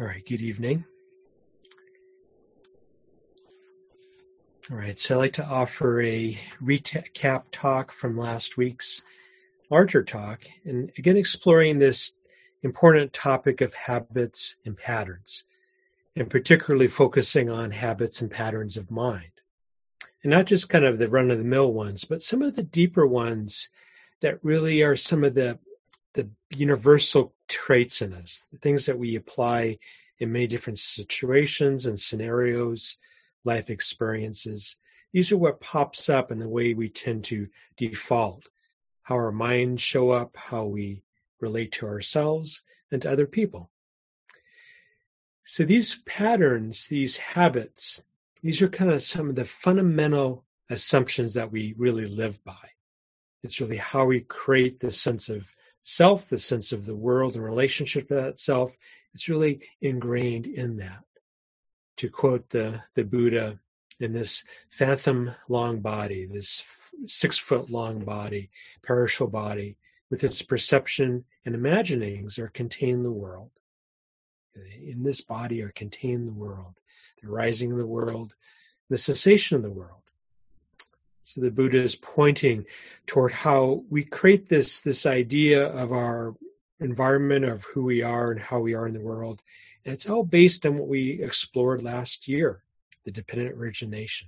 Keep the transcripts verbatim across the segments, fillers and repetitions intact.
All right, good evening. All right, so I'd like to offer a recap talk from last week's larger talk, and again exploring this important topic of habits and patterns, and particularly focusing on habits and patterns of mind. And not just kind of the run-of-the-mill ones, but some of the deeper ones that really are some of the, the universal traits in us, the things that we apply in many different situations and scenarios, life experiences. These are what pops up in the way we tend to default, how our minds show up, how we relate to ourselves and to other people. So these patterns, these habits, these are kind of some of the fundamental assumptions that we really live by. It's really how we create the sense of self, the sense of the world and relationship to that self. It's really ingrained in that. To quote the, the Buddha, in this phantom long body, this six foot long body, perishable body, with its perception and imaginings are contained the world. In this body are contained the world, the rising of the world, the cessation of the world. So the Buddha is pointing toward how we create this, this idea of our environment, of who we are and how we are in the world. And it's all based on what we explored last year, the dependent origination.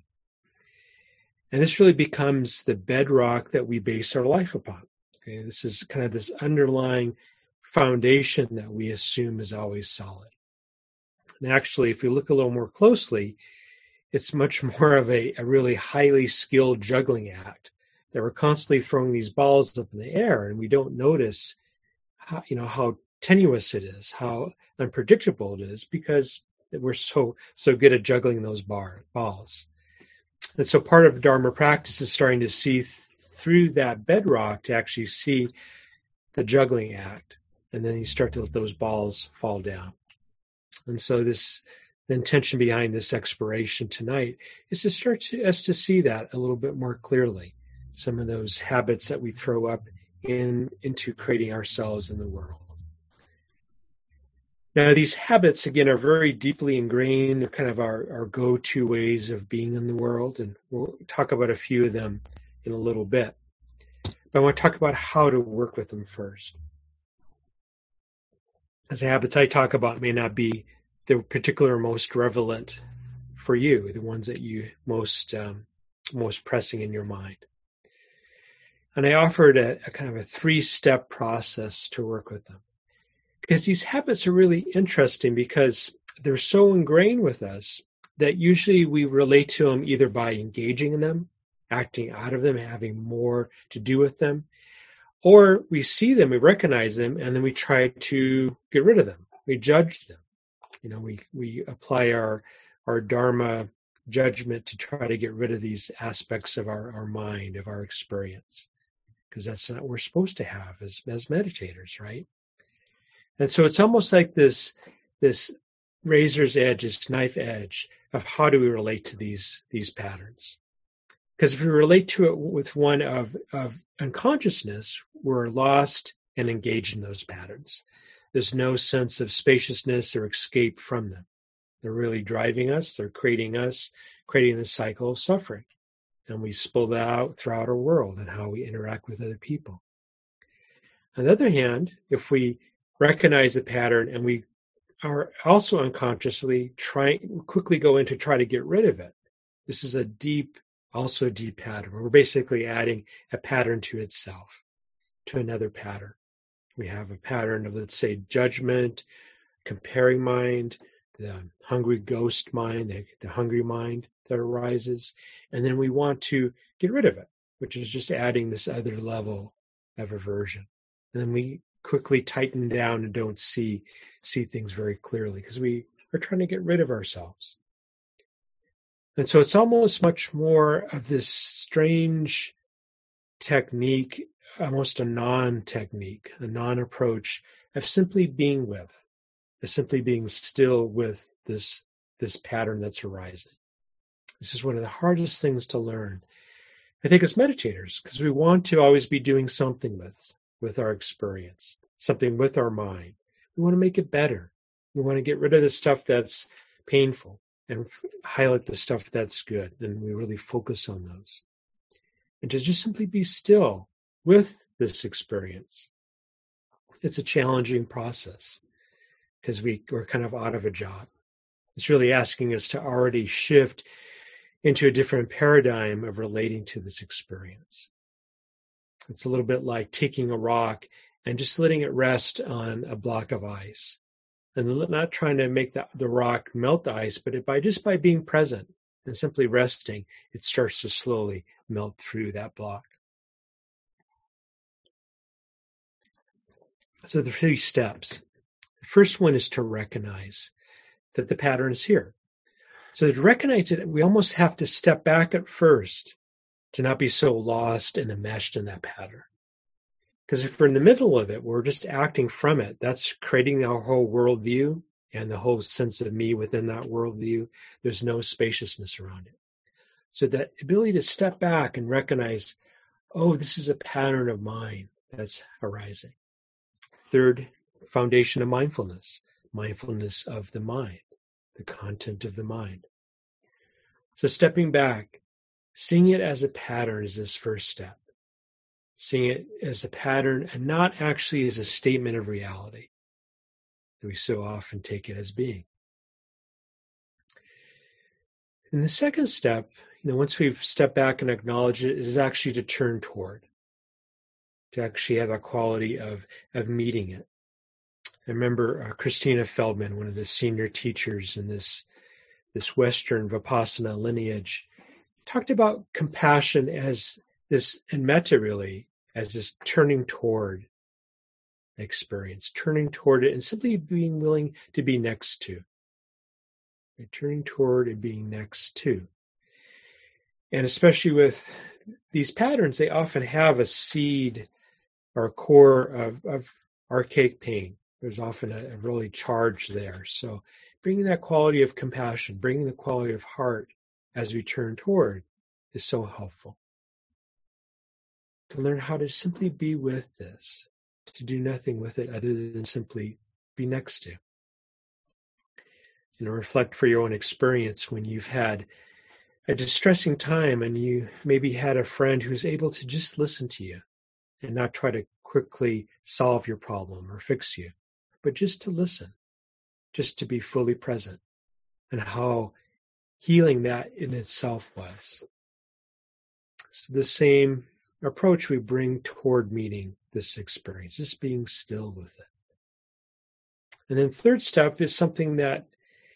And this really becomes the bedrock that we base our life upon. Okay, this is kind of this underlying foundation that we assume is always solid. And actually, if we look a little more closely, it's much more of a, a really highly skilled juggling act that we're constantly throwing these balls up in the air, and we don't notice how, you know, how tenuous it is, how unpredictable it is, because we're so so good at juggling those bar, balls. And so part of Dharma practice is starting to see th- through that bedrock to actually see the juggling act, and then you start to let those balls fall down. And so this, the intention behind this exploration tonight is to start to, us to see that a little bit more clearly, some of those habits that we throw up in into creating ourselves in the world. Now, these habits, again, are very deeply ingrained. They're kind of our, our go-to ways of being in the world, and we'll talk about a few of them in a little bit. But I want to talk about how to work with them first. As the habits I talk about may not be the particular most relevant for you, the ones that you most um, most pressing in your mind. And I offered a, a kind of a three-step process to work with them. Because these habits are really interesting because they're so ingrained with us that usually we relate to them either by engaging in them, acting out of them, having more to do with them, or we see them, we recognize them, and then we try to get rid of them. We judge them. You know, we, we apply our, our Dharma judgment to try to get rid of these aspects of our, our mind, of our experience, because that's not what we're supposed to have as, as meditators, right? And so it's almost like this, this razor's edge, this knife edge of how do we relate to these, these patterns. Because if we relate to it with one of, of unconsciousness, we're lost and engaged in those patterns. There's no sense of spaciousness or escape from them. They're really driving us. They're creating us, creating this cycle of suffering. And we spill that out throughout our world and how we interact with other people. On the other hand, if we recognize the pattern and we are also unconsciously trying, quickly go in to try to get rid of it, this is a deep, also deep pattern. We're basically adding a pattern to itself, to another pattern. We have a pattern of, let's say, judgment, comparing mind, the hungry ghost mind, the, the hungry mind that arises, and then we want to get rid of it, which is just adding this other level of aversion. And then we quickly tighten down and don't see see things very clearly because we are trying to get rid of ourselves. And so it's almost much more of this strange technique, almost a non-technique, a non-approach of simply being with, of simply being still with this, this pattern that's arising. This is one of the hardest things to learn, I think, as meditators, because we want to always be doing something with, with our experience, something with our mind. We want to make it better. We want to get rid of the stuff that's painful and highlight the stuff that's good. And we really focus on those. And to just simply be still with this experience. It's a challenging process because we, we're kind of out of a job. It's really asking us to already shift into a different paradigm of relating to this experience. It's a little bit like taking a rock and just letting it rest on a block of ice. And not trying to make the, the rock melt the ice, but by just by being present and simply resting, it starts to slowly melt through that block. So the three steps. The first one is to recognize that the pattern is here. So to recognize it, we almost have to step back at first to not be so lost and enmeshed in that pattern. Because if we're in the middle of it, we're just acting from it. That's creating our whole worldview and the whole sense of me within that worldview. There's no spaciousness around it. So that ability to step back and recognize, oh, this is a pattern of mine that's arising. Third, foundation of mindfulness, mindfulness of the mind, the content of the mind. So stepping back, seeing it as a pattern is this first step. Seeing it as a pattern and not actually as a statement of reality that we so often take it as being. And the second step, you know, once we've stepped back and acknowledged it, is actually to turn toward, to actually have a quality of, of meeting it. I remember uh, Christina Feldman, one of the senior teachers in this, this Western Vipassana lineage, talked about compassion as this, and metta really, as this turning toward experience, turning toward it and simply being willing to be next to. Right? Turning toward and being next to. And especially with these patterns, they often have a seed or a core of, of archaic pain. There's often a, a really charge there. So bringing that quality of compassion, bringing the quality of heart as we turn toward is so helpful. To learn how to simply be with this, to do nothing with it other than simply be next to. You know, reflect for your own experience when you've had a distressing time and you maybe had a friend who's able to just listen to you and not try to quickly solve your problem or fix you, but just to listen, just to be fully present, and how healing that in itself was. So the same approach we bring toward meeting this experience, just being still with it. And then third step is something that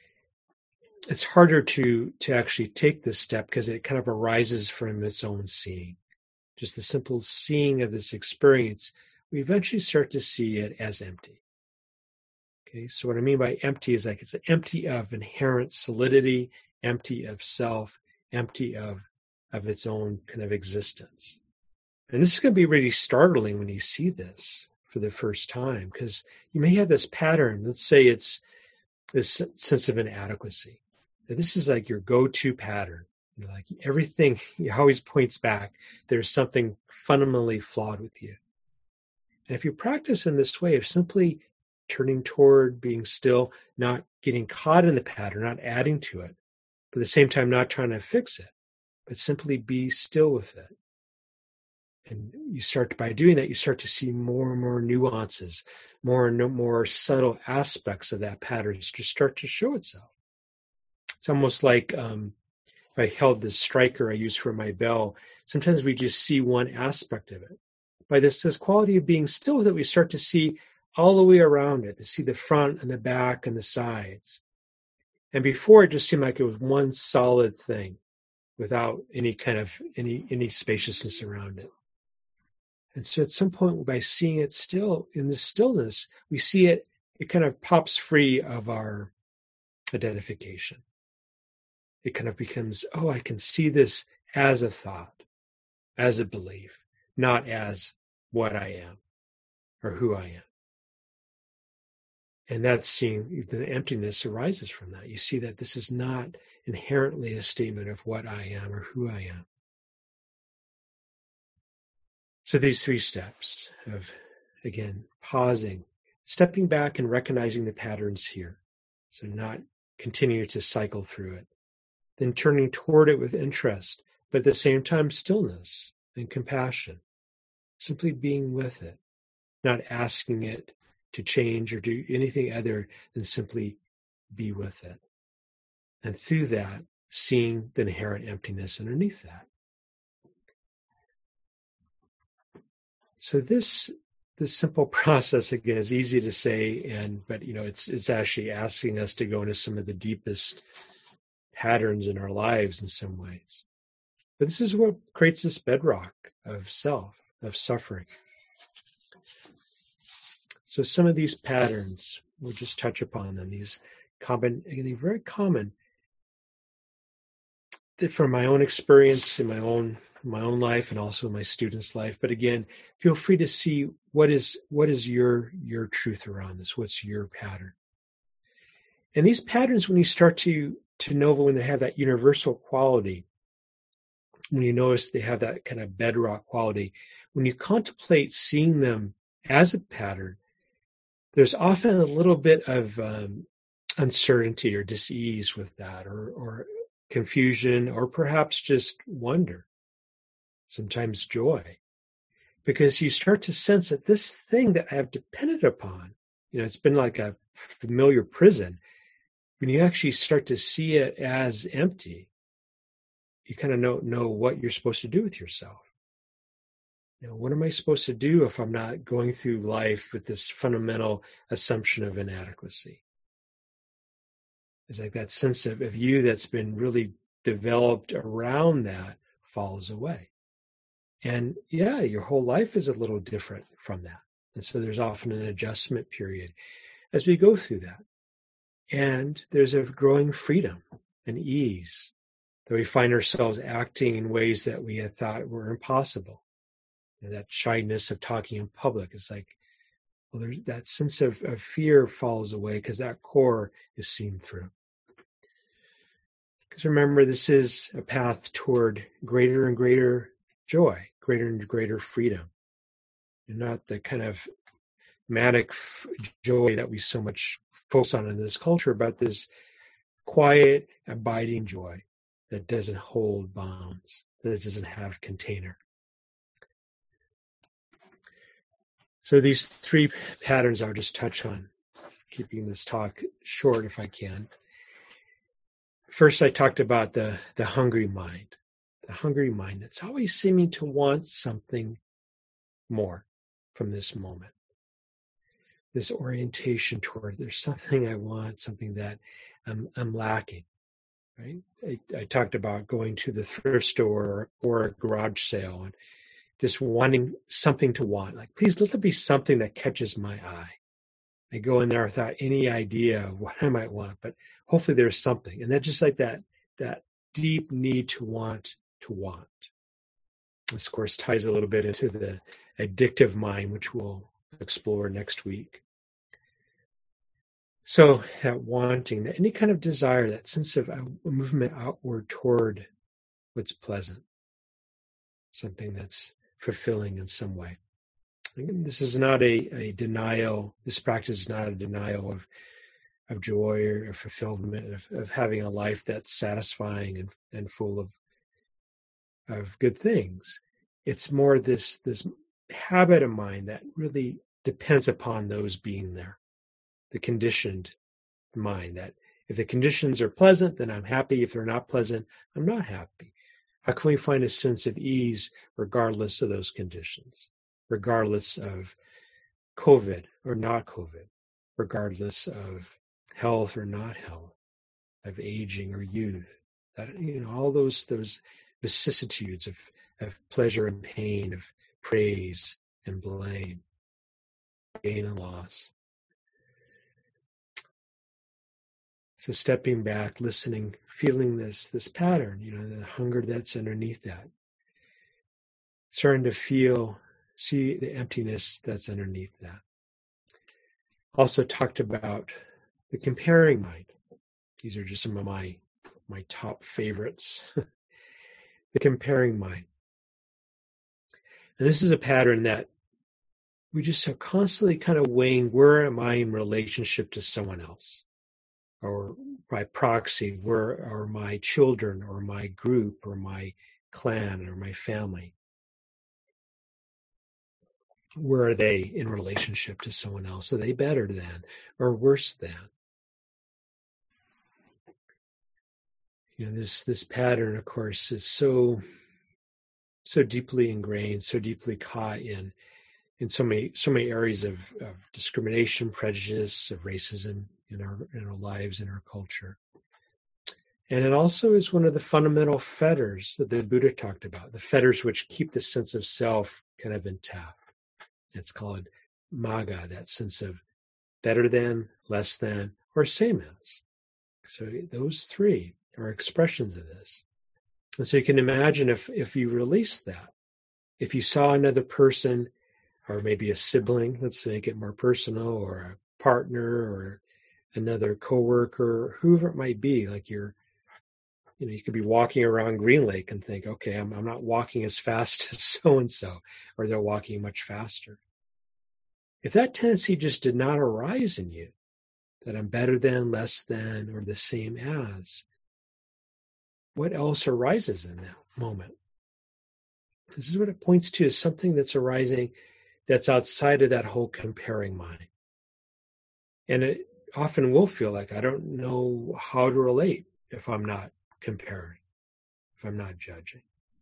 it's harder to, to actually take this step because it kind of arises from its own seeing. Just the simple seeing of this experience, we eventually start to see it as empty. Okay, so what I mean by empty is like it's empty of inherent solidity, empty of self, empty of, of its own kind of existence. And this is going to be really startling when you see this for the first time, because you may have this pattern. Let's say it's this sense of inadequacy. This is like your go-to pattern. You're like everything always points back. There's something fundamentally flawed with you. And if you practice in this way of simply turning toward, being still, not getting caught in the pattern, not adding to it, but at the same time not trying to fix it, but simply be still with it. And you start, by doing that, you start to see more and more nuances, more and more subtle aspects of that pattern just start to show itself. It's almost like um, if I held this striker I use for my bell, sometimes we just see one aspect of it. By this, this quality of being still with it, we start to see all the way around it, to see the front and the back and the sides. And before, it just seemed like it was one solid thing without any kind of, any, any spaciousness around it. And so at some point, by seeing it still, in this stillness, we see it, it kind of pops free of our identification. It kind of becomes, oh, I can see this as a thought, as a belief, not as what I am or who I am. And that's seeing the emptiness arises from that. You see that this is not inherently a statement of what I am or who I am. So these three steps of, again, pausing, stepping back and recognizing the patterns here, So not continue to cycle through it. Then turning toward it with interest, but at the same time stillness and compassion. Simply being with it, not asking it to change or do anything other than simply be with it. And through that, seeing the inherent emptiness underneath that. So this this simple process, again, is easy to say, and but you know, it's it's actually asking us to go into some of the deepest patterns in our lives in some ways. But this is what creates this bedrock of self, of suffering. So some of these patterns, we'll just touch upon them. These common, they're very common. From my own experience in my own my own life and also my students' life. But again, feel free to see what is what is your your truth around this. What's your pattern? And these patterns, when you start to to know when they have that universal quality, when you notice they have that kind of bedrock quality, when you contemplate seeing them as a pattern, there's often a little bit of um, uncertainty or dis-ease with that, or or confusion, or perhaps just wonder, sometimes joy, because you start to sense that this thing that I have depended upon, you know, it's been like a familiar prison. When you actually start to see it as empty, you kind of know know what you're supposed to do with yourself. You know, what am I supposed to do if I'm not going through life with this fundamental assumption of inadequacy? It's like that sense of, of you that's been really developed around that falls away. And yeah, your whole life is a little different from that. And so there's often an adjustment period as we go through that. And there's a growing freedom and ease that we find ourselves acting in ways that we had thought were impossible. You know, that shyness of talking in public is like, well, there's that sense of, of fear falls away because that core is seen through. Because remember, this is a path toward greater and greater joy, greater and greater freedom, and not the kind of manic f- joy that we so much focus on in this culture, but this quiet, abiding joy that doesn't hold bounds, that doesn't have container. So these three patterns I'll just touch on, keeping this talk short if I can. First, I talked about the, the hungry mind. The hungry mind that's always seeming to want something more from this moment. This orientation toward there's something I want, something that I'm, I'm lacking. Right? I, I talked about going to the thrift store or a garage sale and just wanting something to want. Like, please let there be something that catches my eye. I go in there without any idea of what I might want, but hopefully there's something. And that's just like that, that deep need to want to want. This, of course, ties a little bit into the addictive mind, which we'll explore next week. So that wanting, that any kind of desire, that sense of a movement outward toward what's pleasant, something that's fulfilling in some way. Again, this is not a, a denial. This practice is not a denial of of joy or fulfillment, of, of having a life that's satisfying and, and full of of good things. It's more this this habit of mind that really depends upon those being there. The conditioned mind that if the conditions are pleasant, then I'm happy. If they're not pleasant, I'm not happy. How can we find a sense of ease regardless of those conditions, regardless of COVID or not COVID, regardless of health or not health, of aging or youth? That, you know, all those those vicissitudes of, of pleasure and pain, of praise and blame, gain and loss. So stepping back, listening, feeling this this pattern, you know, the hunger that's underneath that. Starting to feel, see the emptiness that's underneath that. Also talked about the comparing mind. These are just some of my my top favorites. The comparing mind. And this is a pattern that we just are constantly kind of weighing, where am I in relationship to someone else? or by proxy, where are my children or my group or my clan or my family? Where are they in relationship to someone else? Are they better than or worse than? You know, this this pattern, of course, is so so deeply ingrained, so deeply caught in in so many so many areas of, of discrimination, prejudice, of racism in our in our lives, in our culture. And it also is one of the fundamental fetters that the Buddha talked about, the fetters which keep the sense of self kind of intact. It's called magga, that sense of better than, less than, or same as. So those three are expressions of this. And so you can imagine if, if you release that, if you saw another person, or maybe a sibling, let's make it more personal, or a partner, or another coworker, whoever it might be, like you're, you know, you could be walking around Green Lake and think, okay, I'm, I'm not walking as fast as so-and-so, or they're walking much faster. If that tendency just did not arise in you, that I'm better than, less than, or the same as, what else arises in that moment? This is what it points to, is something that's arising that's outside of that whole comparing mind. And it often will feel like I don't know how to relate if I'm not comparing, if I'm not judging.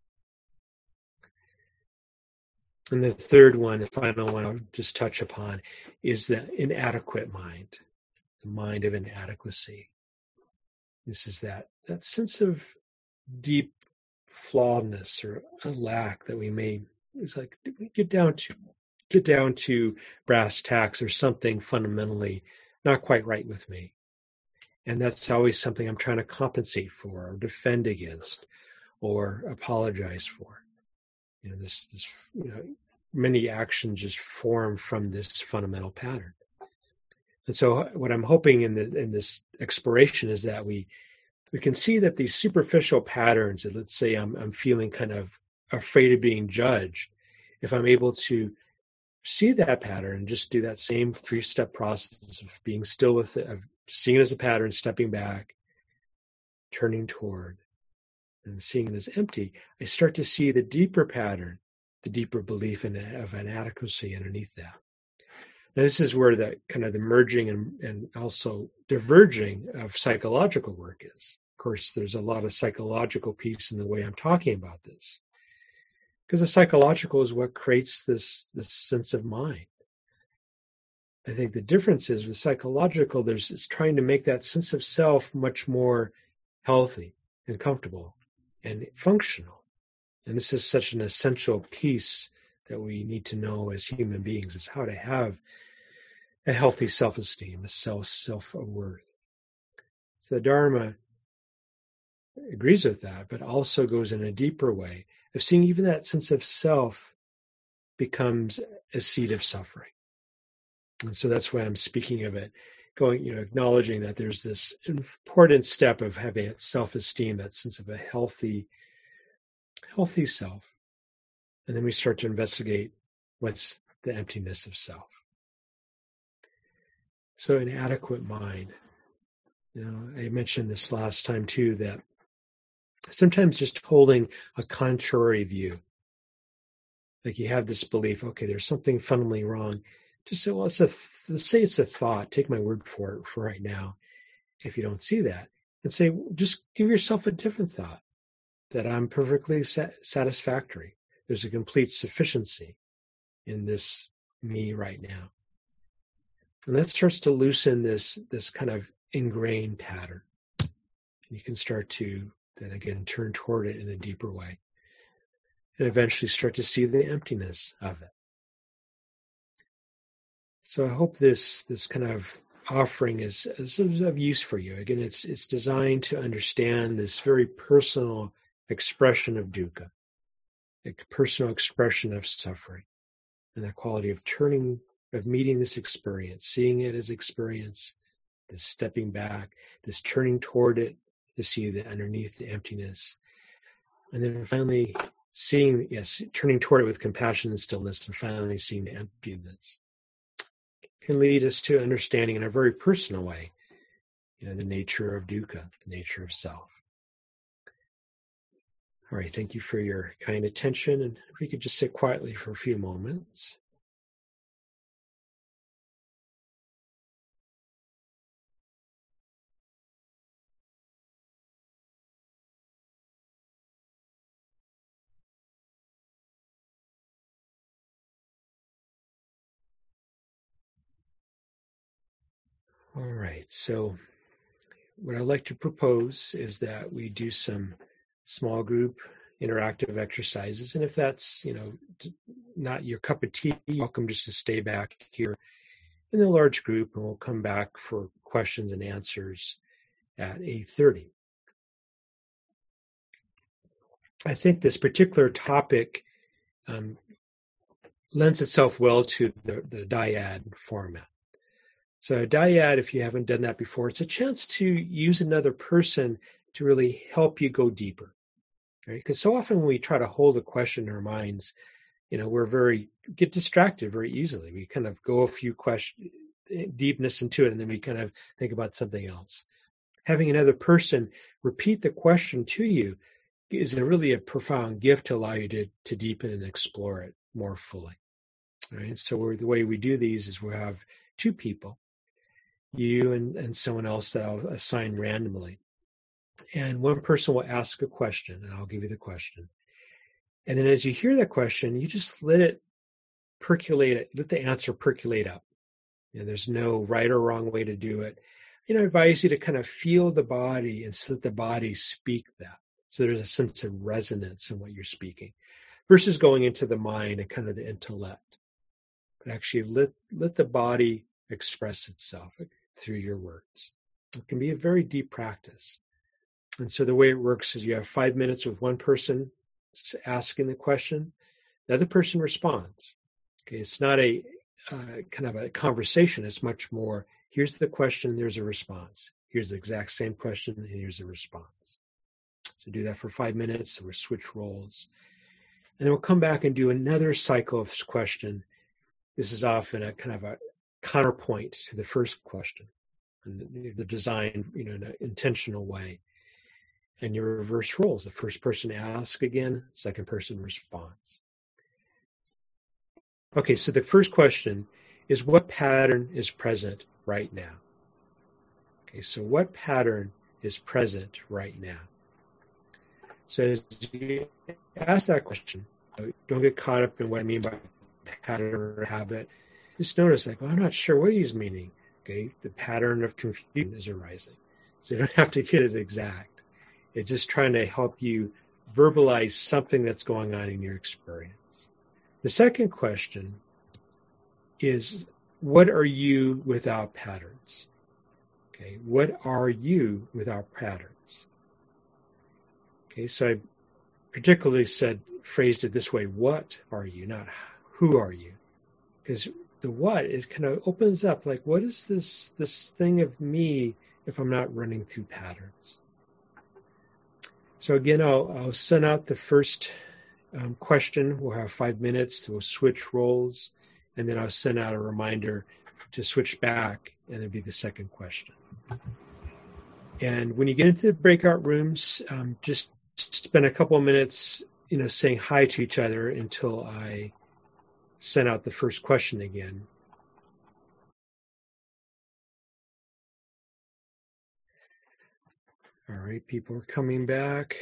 And the third one, the final one I'll just touch upon, is the inadequate mind, the mind of inadequacy. This is that, that sense of deep flawedness or a lack that we may, it's like, we get down to, get down to brass tacks or something fundamentally not quite right with me. And that's always something I'm trying to compensate for or defend against or apologize for. You know, this, this, you know, many actions just form from this fundamental pattern. And so what I'm hoping in the, in this exploration is that we, we can see that these superficial patterns, that let's say I'm, I'm feeling kind of afraid of being judged, if I'm able to see that pattern and just do that same three-step process of being still with it, of seeing it as a pattern, stepping back, turning toward, and seeing it as empty, I start to see the deeper pattern, the deeper belief in, of inadequacy underneath that. Now, this is where the kind of the merging and, and also diverging of psychological work is. Of course, there's a lot of psychological piece in the way I'm talking about this, because the psychological is what creates this, this sense of mind. I think the difference is with psychological, there's it's trying to make that sense of self much more healthy and comfortable and functional. And this is such an essential piece that we need to know as human beings, is how to have a healthy self-esteem, a self, self-worth. So the Dharma agrees with that, but also goes in a deeper way of seeing even that sense of self becomes a seed of suffering. And so that's why I'm speaking of it, going, you know, acknowledging that there's this important step of having self-esteem, that sense of a healthy, healthy self. And then we start to investigate what's the emptiness of self. So an adequate mind. You know, I mentioned this last time too, that sometimes just holding a contrary view, like you have this belief, okay, there's something fundamentally wrong. Just say, well, it's a, let's say it's a thought. Take my word for it for right now. If you don't see that, and say, just give yourself a different thought, that I'm perfectly satisfactory. There's a complete sufficiency in this me right now. And that starts to loosen this, this kind of ingrained pattern. You can start to then again turn toward it in a deeper way, and eventually start to see the emptiness of it. So I hope this this kind of offering is, is of use for you. Again, it's it's designed to understand this very personal expression of dukkha, a personal expression of suffering, and that quality of turning, of meeting this experience, seeing it as experience, this stepping back, this turning toward it to see the underneath the emptiness, and then finally seeing, yes, turning toward it with compassion and stillness, and finally seeing the emptiness. Can lead us to understanding in a very personal way you know, the nature of dukkha, the nature of self. All right, thank you for your kind attention. And if we could just sit quietly for a few moments. All right, so what I'd like to propose is that we do some small group interactive exercises. And if that's, you know, not your cup of tea, you're welcome just to stay back here in the large group, and we'll come back for questions and answers at eight thirty. I think this particular topic um, lends itself well to the, the dyad format. So a dyad, if you haven't done that before, it's a chance to use another person to really help you go deeper, right? Because so often when we try to hold a question in our minds, you know, we're very, get distracted very easily. We kind of go a few questions, deepness into it, and then we kind of think about something else. Having another person repeat the question to you is a really a profound gift to allow you to, to deepen and explore it more fully. Right? So we're, the way we do these is we have two people, you and, and someone else that I'll assign randomly. And one person will ask a question, and I'll give you the question. And then as you hear that question, you just let it percolate, let the answer percolate up. You know, there's no right or wrong way to do it. You know, I advise you to kind of feel the body and let the body speak that. So there's a sense of resonance in what you're speaking versus going into the mind and kind of the intellect. But actually let, let the body express itself through your words. It can be a very deep practice. And so the way it works is you have five minutes with one person asking the question, the other person responds. Okay, it's not a uh, kind of a conversation. It's much more, here's the question, there's a response. Here's the exact same question, and here's a response. So do that for five minutes, we'll switch roles. And then we'll come back and do another cycle of question. This is often a kind of a counterpoint to the first question. And they're designed, you know, in an intentional way. And you reverse roles. The first person asks again, second person responds. Okay, so the first question is, what pattern is present right now? Okay, so what pattern is present right now? So as you ask that question, don't get caught up in what I mean by pattern or habit. Just notice, like, well, I'm not sure what he's meaning. Okay, the pattern of confusion is arising. So you don't have to get it exact. It's just trying to help you verbalize something that's going on in your experience. The second question is, what are you without patterns? Okay, what are you without patterns? Okay, so I particularly said, phrased it this way, what are you, not who are you? Because the what, it kind of opens up, like, what is this, this thing of me if I'm not running through patterns? So again, I'll, I'll send out the first um, question. We'll have five minutes. We'll switch roles. And then I'll send out a reminder to switch back, and it'll be the second question. And when you get into the breakout rooms, um, just spend a couple of minutes, you know, saying hi to each other until I send out the first question again. All right, people are coming back.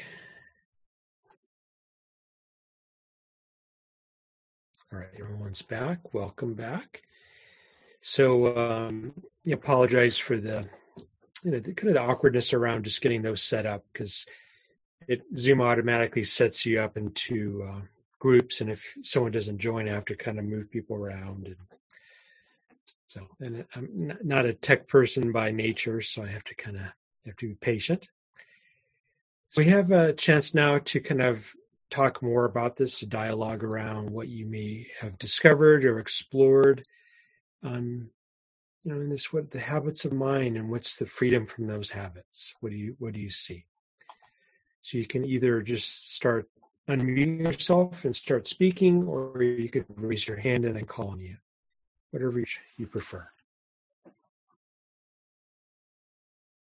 All right, everyone's back. Welcome back. So, um, I apologize for the, you know, the kind of the awkwardness around just getting those set up, because it Zoom automatically sets you up into uh, groups, and if someone doesn't join, I have to kind of move people around. And so, and I'm not a tech person by nature, so I have to kind of have to be patient. So we have a chance now to kind of talk more about this, to dialogue around what you may have discovered or explored on, you know, in this, what the habits of mind, and what's the freedom from those habits. What do you what do you see? So you can either just start unmuting yourself and start speaking, or you could raise your hand and then call on you, whatever you prefer.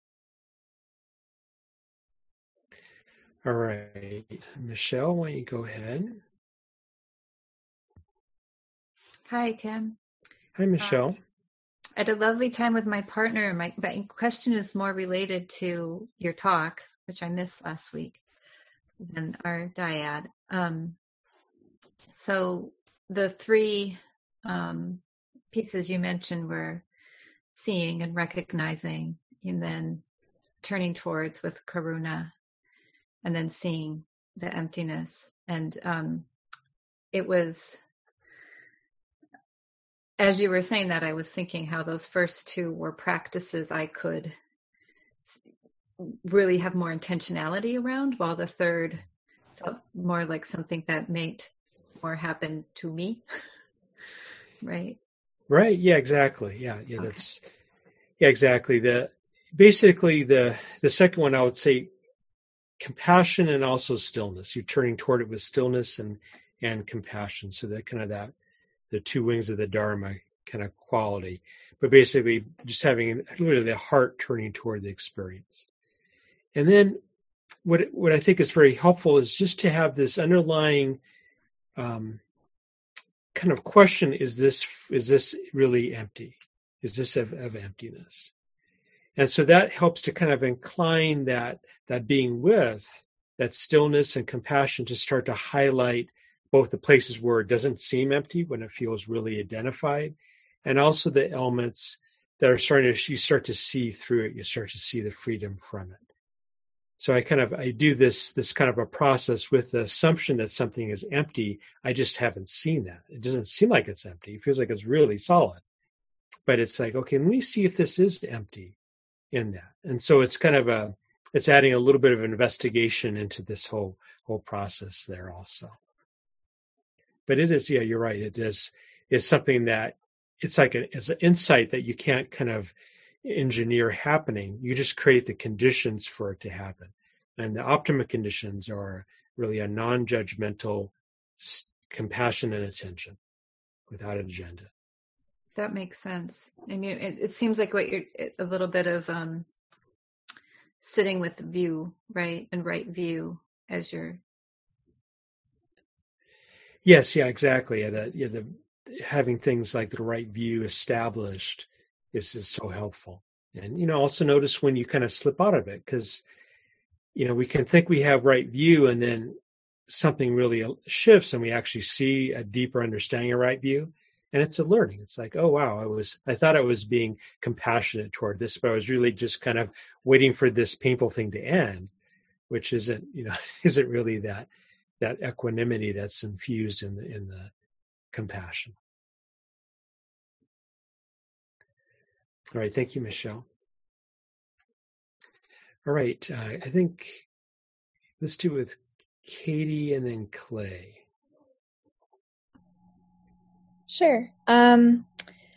All right. Michelle, why don't you go ahead? Hi, Tim. Hi, Michelle. Um, I had a lovely time with my partner. My, my question is more related to your talk, which I missed last week, than our dyad. Um, so the three um, pieces you mentioned were seeing and recognizing, and then turning towards with karuna, and then seeing the emptiness. And um, it was, as you were saying that, I was thinking how those first two were practices I could really have more intentionality around, while the third felt more like something that made more happen to me. Right. Right. Yeah, exactly. Yeah. Yeah. Okay. That's, yeah, exactly. The, basically the, the second one, I would say compassion and also stillness. You're turning toward it with stillness and, and compassion. So that kind of that, the two wings of the Dharma kind of quality, but basically just having a little bit of the heart turning toward the experience. And then what, what I think is very helpful is just to have this underlying, um, kind of question, is this, is this really empty? Is this of, of emptiness? And so that helps to kind of incline that, that being with, that stillness and compassion, to start to highlight both the places where it doesn't seem empty, when it feels really identified, and also the elements that are starting to, you start to see through it, you start to see the freedom from it. So I kind of, I do this, this kind of a process with the assumption that something is empty. I just haven't seen that. It doesn't seem like it's empty. It feels like it's really solid, but it's like, okay, let me see if this is empty in that. And so it's kind of a, it's adding a little bit of investigation into this whole, whole process there also. But it is, yeah, you're right. It is, is something that it's like a, it's an insight that you can't kind of engineer happening. You just create the conditions for it to happen. And the optimum conditions are really a non-judgmental compassion and attention without an agenda. That makes sense. And you, it, it seems like what you're, a little bit of um, sitting with the view, right? And right view as you're. Yes, yeah, exactly. Yeah, that, yeah, the, having things like the right view established is, is so helpful. And, you know, also notice when you kind of slip out of it, because, you know, we can think we have right view and then something really shifts and we actually see a deeper understanding of right view. And it's a learning. It's like, oh, wow, I was, I thought I was being compassionate toward this, but I was really just kind of waiting for this painful thing to end, which isn't, you know, isn't really that, that equanimity that's infused in the, in the compassion. All right. Thank you, Michelle. All right. Uh, I think let's do it with Katie and then Clay. Sure. Um,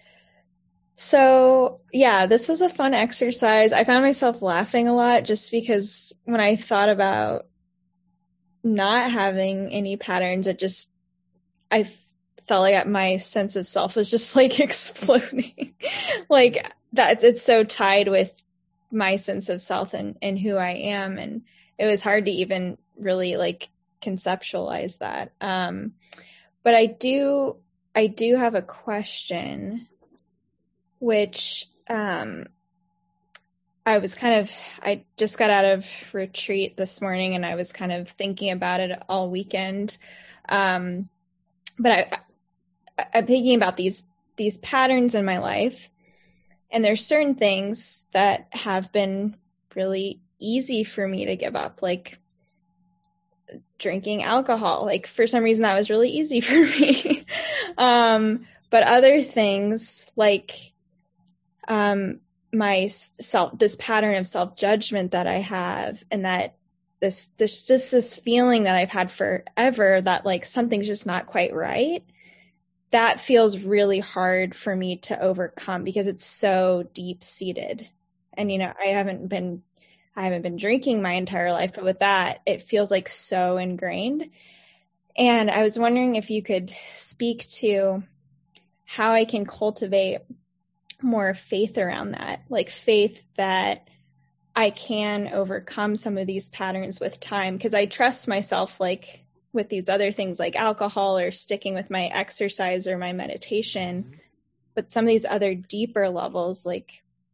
so yeah, this was a fun exercise. I found myself laughing a lot just because when I thought about not having any patterns, it just, I felt like my sense of self was just like exploding. Like that, it's so tied with my sense of self and, and who I am. And it was hard to even really like conceptualize that. Um, but I do, I do have a question, which, um, I was kind of, I just got out of retreat this morning and I was kind of thinking about it all weekend. Um, but I, I, I'm thinking about these, these patterns in my life, and there's certain things that have been really easy for me to give up, like drinking alcohol. Like for some reason that was really easy for me. um, but other things like, um, my self, this pattern of self-judgment that I have, and that this, this, just this feeling that I've had forever that like something's just not quite right. That feels really hard for me to overcome because it's so deep seated. And, you know, I haven't been, I haven't been drinking my entire life, but with that, it feels like so ingrained. And I was wondering if you could speak to how I can cultivate more faith around that, like faith that I can overcome some of these patterns with time, because I trust myself, like with these other things like alcohol or sticking with my exercise or my meditation. Mm-hmm. But some of these other deeper levels, like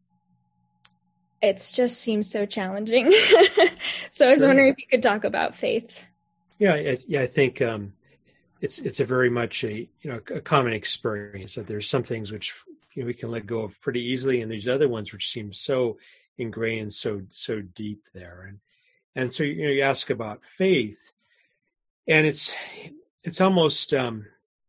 it just seems so challenging. So I was sure. wondering if you could talk about faith. Yeah, I, yeah, I think um, it's it's a very much a you know a common experience that there's some things which you know, we can let go of pretty easily, and there's other ones which seem so ingrained, so so deep there. And and so you know you ask about faith, and it's it's almost um,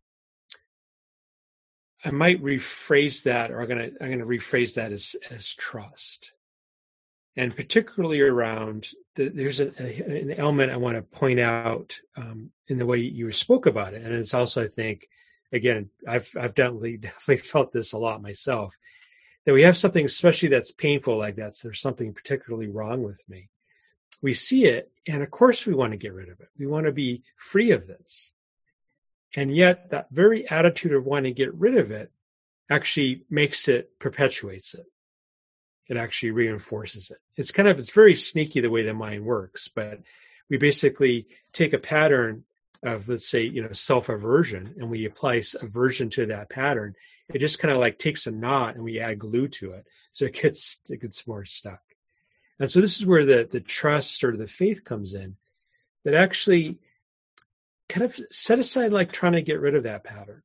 I might rephrase that, or I'm gonna I'm gonna rephrase that as as trust. And particularly around, the, there's an, a, an element I want to point out um, in the way you spoke about it. And it's also, I think, again, I've I've definitely definitely felt this a lot myself, that we have something, especially that's painful like that. So there's something particularly wrong with me. We see it, and of course we want to get rid of it. We want to be free of this. And yet that very attitude of wanting to get rid of it actually makes it, perpetuates it. It actually reinforces it. It's kind of, it's very sneaky the way the mind works, but we basically take a pattern of, let's say, you know, self-aversion, and we apply aversion to that pattern. It just kind of like takes a knot and we add glue to it. So it gets, it gets more stuck. And so this is where the, the trust or the faith comes in, that actually kind of set aside like trying to get rid of that pattern.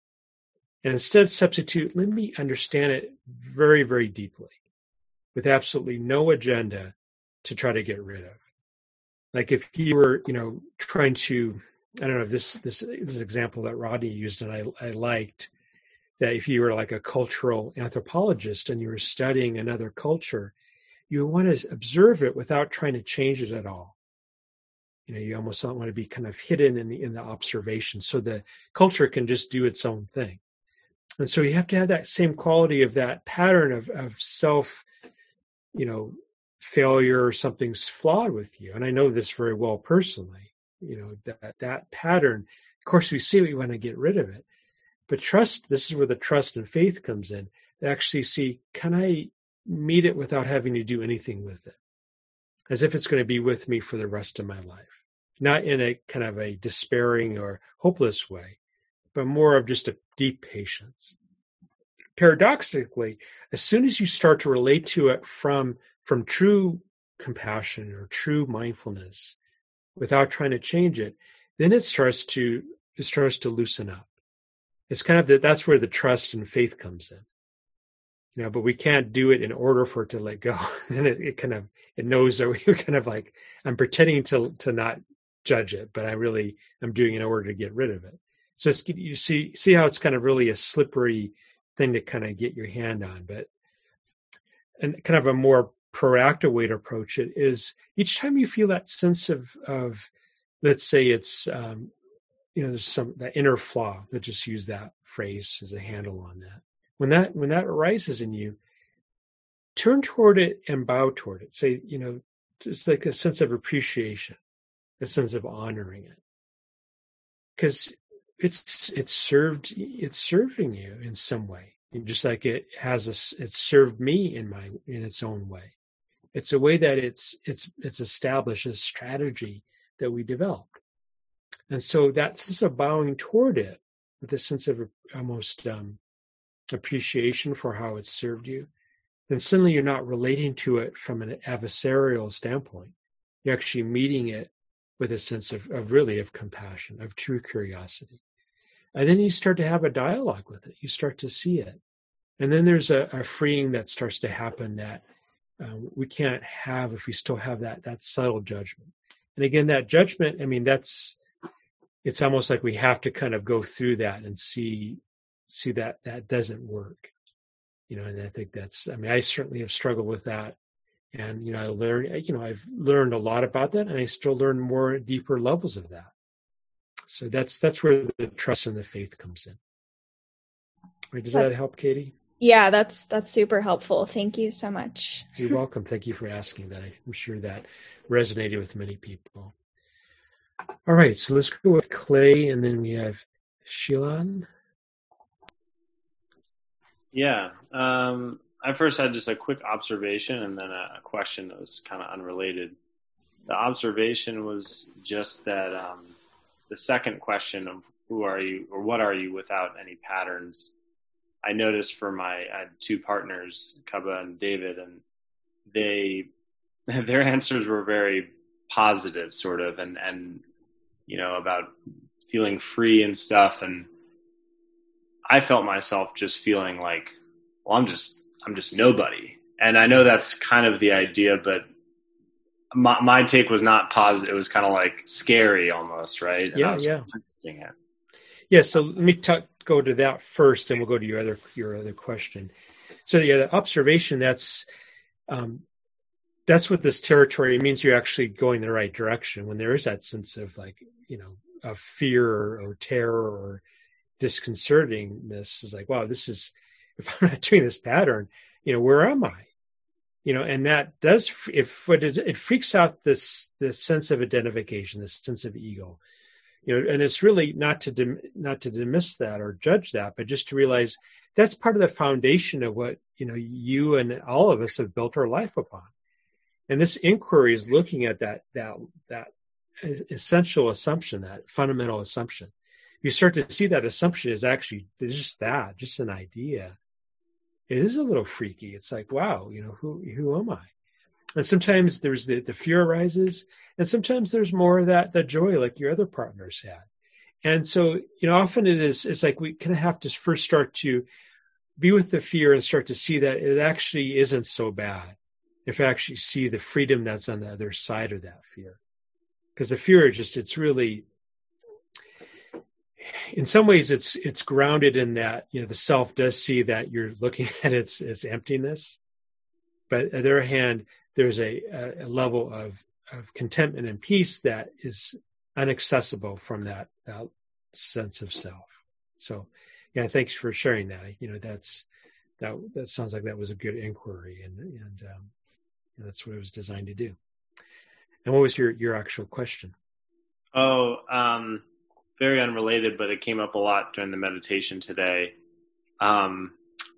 And instead substitute, let me understand it very, very deeply, with absolutely no agenda to try to get rid of. Like if you were, you know, trying to, I don't know, this this this example that Rodney used and I, I liked, that if you were like a cultural anthropologist and you were studying another culture, you want to observe it without trying to change it at all. You know, you almost don't want to be kind of hidden in the in the observation, so the culture can just do its own thing. And so you have to have that same quality of that pattern of, of self, you know, failure or something's flawed with you. And I know this very well personally, you know, that, that pattern, of course we see we want to get rid of it, but trust, this is where the trust and faith comes in. They actually see, can I meet it without having to do anything with it? As if it's going to be with me for the rest of my life, not in a kind of a despairing or hopeless way, but more of just a deep patience. Paradoxically, as soon as you start to relate to it from, from true compassion or true mindfulness without trying to change it, then it starts to, it starts to loosen up. It's kind of the, that's where the trust and faith comes in. You know, but we can't do it in order for it to let go. Then it, it kind of, it knows that we're kind of like, I'm pretending to, to not judge it, but I really, I'm doing it in order to get rid of it. So it's, you see, see how it's kind of really a slippery thing to kind of get your hand on, but and kind of a more proactive way to approach it is each time you feel that sense of, of let's say it's, um, you know, there's some, that inner flaw, let's just use that phrase as a handle on that. When that, when that arises in you, turn toward it and bow toward it. Say, you know, just like a sense of appreciation, a sense of honoring it. Because it's, it's served, it's serving you in some way. And just like it has a, it's served me in my, in its own way. It's a way that it's, it's, it's established a strategy that we developed. And so that sense of bowing toward it with a sense of almost, um, appreciation for how it's served you, then suddenly you're not relating to it from an adversarial standpoint. You're actually meeting it with a sense of, of really of compassion, of true curiosity. And then you start to have a dialogue with it. You start to see it. And then there's a, a freeing that starts to happen that um, we can't have if we still have that, that subtle judgment. And again, that judgment, I mean, that's, it's almost like we have to kind of go through that and see, see that that doesn't work. You know, and I think that's, I mean, I certainly have struggled with that. And, you know, I learned, you know, I've learned a lot about that, and I still learn more deeper levels of that. So that's, that's where the trust and the faith comes in. Right, does that help, Katie? Yeah, that's, that's super helpful. Thank you so much. You're welcome. Thank you for asking that. I'm sure that resonated with many people. All right. So let's go with Clay, and then we have Shilan. Yeah. Um, I first had just a quick observation and then a question that was kind of unrelated. The observation was just that um, the second question of who are you or what are you without any patterns, I noticed for my I had two partners, Kaba and David, and they their answers were very positive, sort of, and and you know, about feeling free and stuff. And I felt myself just feeling like, well, I'm just I'm just nobody. And I know that's kind of the idea, but my my take was not positive. It was kind of like scary almost, right? And Yeah, I was yeah. resisting it. Yeah, so let me talk, go to that first, and we'll go to your other your other question. So yeah, the observation, that's um, that's what this territory means. You're actually going the right direction when there is that sense of, like, you know, of fear or, or terror or disconcertingness. Is like, wow, this is, if I'm not doing this pattern, you know, where am I? You know, and that does, if it, it freaks out this this sense of identification, this sense of ego. You know, and it's really not to dim, not to dismiss that or judge that, but just to realize that's part of the foundation of what, you know, you and all of us have built our life upon. And this inquiry is looking at that that that essential assumption, that fundamental assumption. You start to see that assumption is actually just that, just an idea. It is a little freaky. It's like, wow, you know, who who am I? And sometimes there's the, the fear arises, and sometimes there's more of that, that joy, like your other partners had. And so, you know, often it is, it's like we kind of have to first start to be with the fear and start to see that it actually isn't so bad. If you actually see the freedom that's on the other side of that fear. Because the fear is just, it's really, in some ways it's, it's grounded in that, you know, the self does see that you're looking at its, its emptiness. But on the other hand, there's a, a level of, of contentment and peace that is inaccessible from that, that sense of self. So, yeah, thanks for sharing that. You know, that's that. That sounds like that was a good inquiry, and and, um, and that's what it was designed to do. And what was your your actual question? Oh, um, very unrelated, but it came up a lot during the meditation today. Um,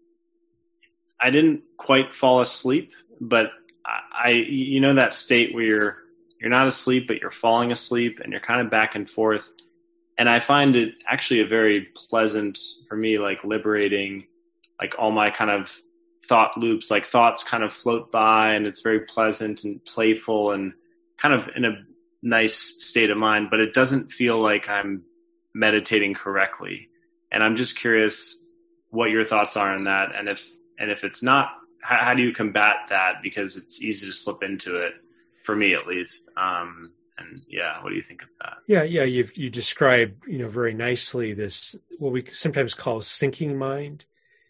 I didn't quite fall asleep, but I, you know, that state where you're, you're not asleep, but you're falling asleep and you're kind of back and forth. And I find it actually a very pleasant, for me, like liberating, like all my kind of thought loops, like thoughts kind of float by, and it's very pleasant and playful and kind of in a nice state of mind, but it doesn't feel like I'm meditating correctly. And I'm just curious what your thoughts are on that. And if, and if it's not, how, how do you combat that? Because it's easy to slip into it, for me at least. Um, and yeah, what do you think of that? Yeah, yeah, you you described, you know, very nicely this, what we sometimes call sinking mind.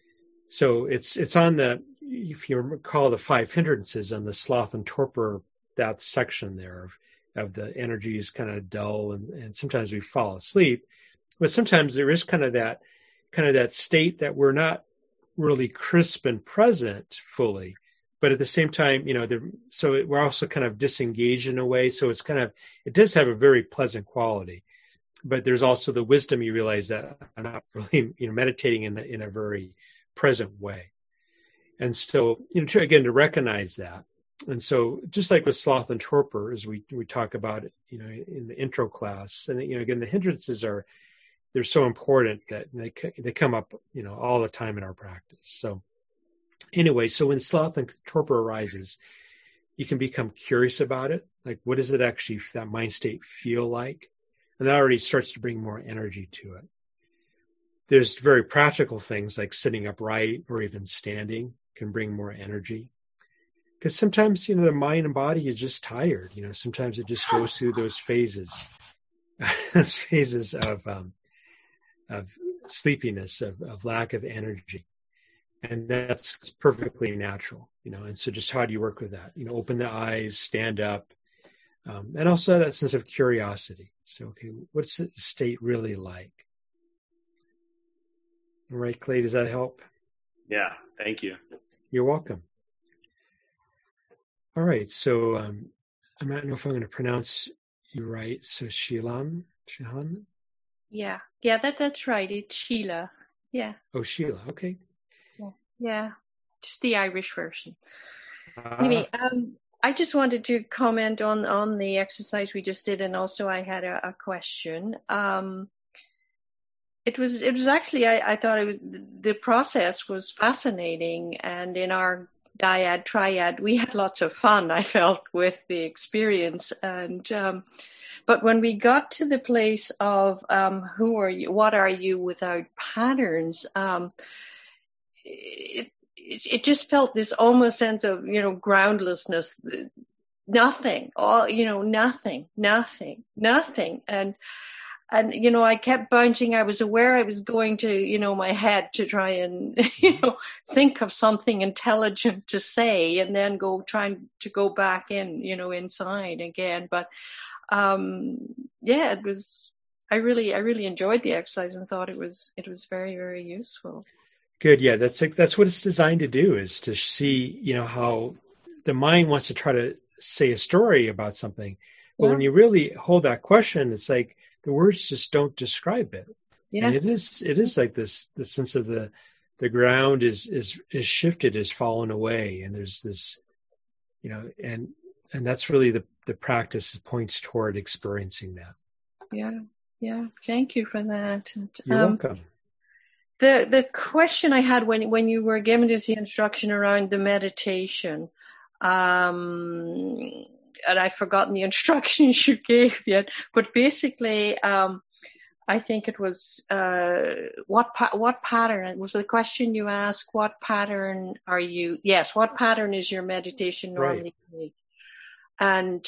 So it's it's on the, if you recall the five hindrances on the sloth and torpor, that section there of, of the energy is kind of dull, and, and sometimes we fall asleep. But sometimes there is kind of that kind of that state that we're not really crisp and present fully, but at the same time, you know, the, so it, we're also kind of disengaged in a way. So it's kind of, it does have a very pleasant quality, but there's also the wisdom. You realize that I'm not really, you know, meditating in, the, in a very present way. And so, you know, to, again, to recognize that. And so just like with sloth and torpor, as we, we talk about it, you know, in the intro class, and, you know, again, the hindrances are, they're so important that they they come up, you know, all the time in our practice. So anyway, so when sloth and torpor arises, you can become curious about it. Like, what does it actually, that mind state feel like? And that already starts to bring more energy to it. There's very practical things like sitting upright or even standing can bring more energy. Because sometimes, you know, the mind and body is just tired. You know, sometimes it just goes through those phases, those phases of, um, of sleepiness, of, of lack of energy. And that's perfectly natural, you know. And so just how do you work with that? You know, open the eyes, stand up, um, and also that sense of curiosity. So, okay, what's the state really like? All right, Clay, does that help? Yeah, thank you. You're welcome. All right, so um, I don't know if I'm going to pronounce you right. So Shilan, Shihan? Yeah, yeah, that that's right. It's Sheila. Yeah. Oh, Sheila. Okay. Yeah. just the Irish version. Uh, Anyway, um, I just wanted to comment on, on the exercise we just did, and also I had a, a question. Um, it was it was actually I, I thought it was the process was fascinating, and in our dyad triad we had lots of fun. I felt with the experience, and um, but when we got to the place of um, who are you, what are you without patterns, um, it, it it just felt this almost sense of, you know, groundlessness, nothing, all, you know, nothing, nothing, nothing, and. And, you know, I kept bouncing. I was aware I was going to, you know, my head to try and, you know, think of something intelligent to say, and then go trying to go back in, you know, inside again. But, um, yeah, it was, I really, I really enjoyed the exercise and thought it was, it was very, very useful. Good. Yeah. That's, that's what it's designed to do, is to see, you know, how the mind wants to try to say a story about something. But Yeah. when you really hold that question, it's like, the words just don't describe it. Yeah. And it is, it is like this, the sense of the, the ground is, is, is shifted, is fallen away. And there's this, you know, and, and that's really the, the practice points toward experiencing that. Yeah. Yeah. Thank you for that. And, You're um, welcome. The, the question I had when, when you were given this the instruction around the meditation, um, and I've forgotten the instructions you gave yet, but basically, um, I think it was, uh, what, pa- what pattern, was the question you asked, what pattern are you, yes, what pattern is your meditation normally? Right. And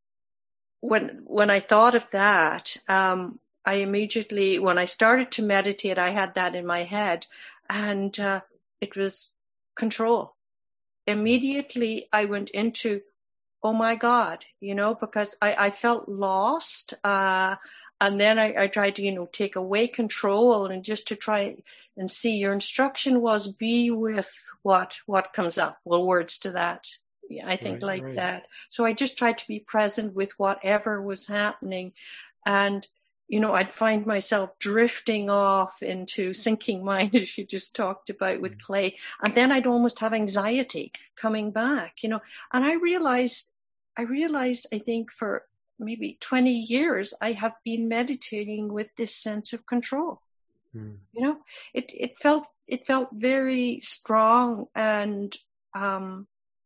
when, when I thought of that, um, I immediately, when I started to meditate, I had that in my head, and, uh, it was control. Immediately I went into, oh my God, you know, because I, I felt lost. Uh, and then I, I tried to, you know, take away control, and just to try and see, your instruction was be with what, what comes up. Well, words to that. Yeah, I think Right, like right. that. So I just tried to be present with whatever was happening. And, you know, I'd find myself drifting off into sinking mind, as you just talked about with Clay. And then I'd almost have anxiety coming back, you know, and I realized, I realized, I think for maybe twenty years, I have been meditating with this sense of control. Mm. You know, it, it felt, it felt very strong. And, um,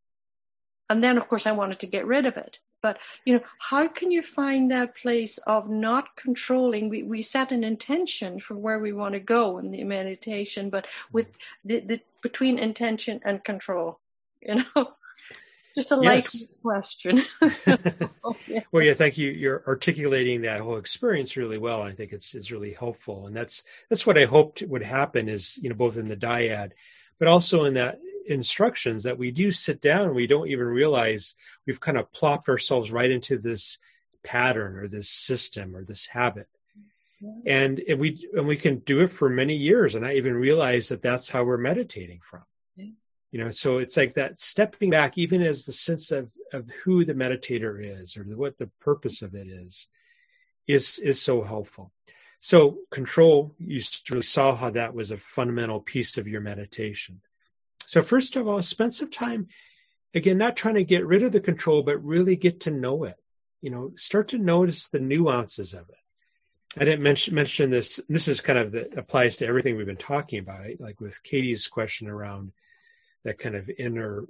and then of course I wanted to get rid of it. But, you know, how can you find that place of not controlling? We, we set an intention for where we want to go in the meditation, but with the, the between intention and control, you know, just a light yes. question. Oh, yes. Well, yeah, thank you. You're articulating that whole experience really well. I think it's, it's really helpful. And that's, that's what I hoped would happen is, you know, both in the dyad, but also in that instructions, that we do sit down and we don't even realize we've kind of plopped ourselves right into this pattern or this system or this habit. Yeah. And, and we, and we can do it for many years and not even realize that that's how we're meditating from. Yeah. You know, so it's like that stepping back, even as the sense of, of who the meditator is or what the purpose of it is, is, is so helpful. So control, you really saw how that was a fundamental piece of your meditation. So first of all, spend some time, again, not trying to get rid of the control, but really get to know it. You know, start to notice the nuances of it. I didn't mention, mention this. This is kind of that applies to everything we've been talking about, right? Like with Katie's question around that kind of inner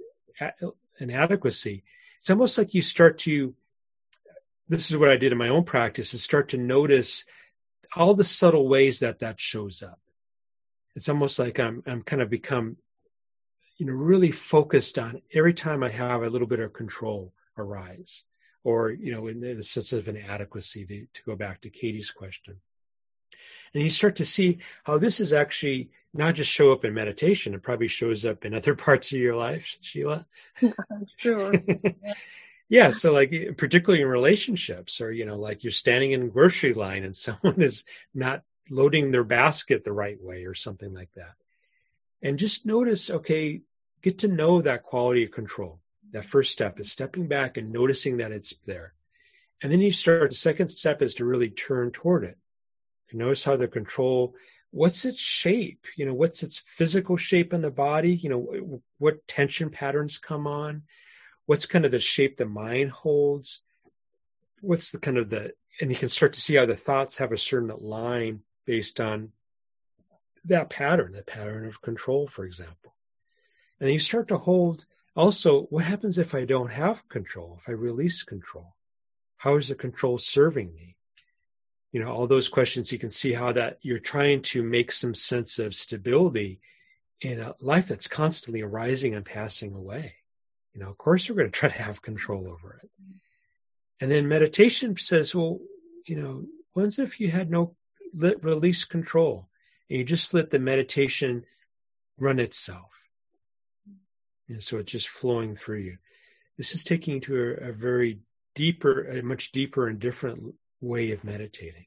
inadequacy. It's almost like you start to, this is what I did in my own practice, is start to notice all the subtle ways that that shows up. It's almost like I'm, I'm kind of become, you know, really focused on every time I have a little bit of control arise, or, you know, in, in a sense of inadequacy, to, to go back to Katie's question. And you start to see how this is actually not just show up in meditation, it probably shows up in other parts of your life, Sheila. Sure. Yeah. So like, particularly in relationships, or, you know, like you're standing in a grocery line and someone is not loading their basket the right way or something like that. And just notice, okay, get to know that quality of control. That first step is stepping back and noticing that it's there. And then you start, the second step is to really turn toward it. And notice how the control what's its shape? You know, what's its physical shape in the body? You know, what tension patterns come on? What's kind of the shape the mind holds? What's the kind of the, and you can start to see how the thoughts have a certain line based on that pattern, the pattern of control, for example. And then you start to hold also, what happens if I don't have control, if I release control? How is the control serving me? You know, all those questions, you can see how that you're trying to make some sense of stability in a life that's constantly arising and passing away. You know, of course, we're going to try to have control over it. And then meditation says, well, you know, what if you had no let, release control and you just let the meditation run itself? And so it's just flowing through you. This is taking you to a, a very deeper, a much deeper and different way of meditating.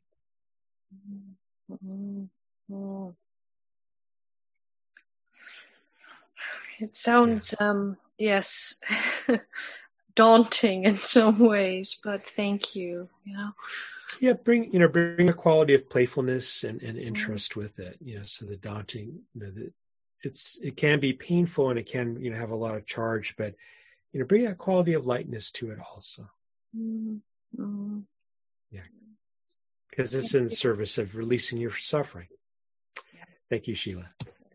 Mm-hmm. It sounds, yeah. um, yes, daunting in some ways, but thank you. You know. Yeah, bring you know bring a quality of playfulness and, and interest mm-hmm. with it. You know, so the daunting, you know, the, it's it can be painful and it can you know have a lot of charge, but you know bring that quality of lightness to it also. Mm-hmm. Yeah, because it's in service of releasing your suffering. Yeah. Thank you, Sheila.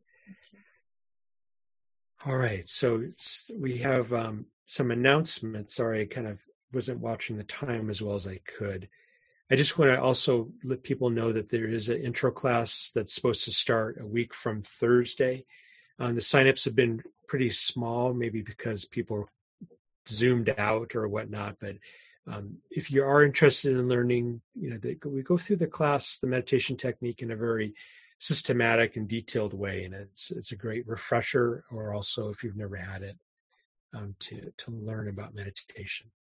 All right, so it's, we have um, some announcements. Sorry, I kind of wasn't watching the time as well as I could. I just want to also let people know that there is an intro class that's supposed to start a week from Thursday. Um, the signups have been pretty small, maybe because people zoomed out or whatnot. But um, if you are interested in learning, you know, they, we go through the class, the meditation technique in a very systematic and detailed way, and it's it's a great refresher, or also if you've never had it, um, to to learn about meditation.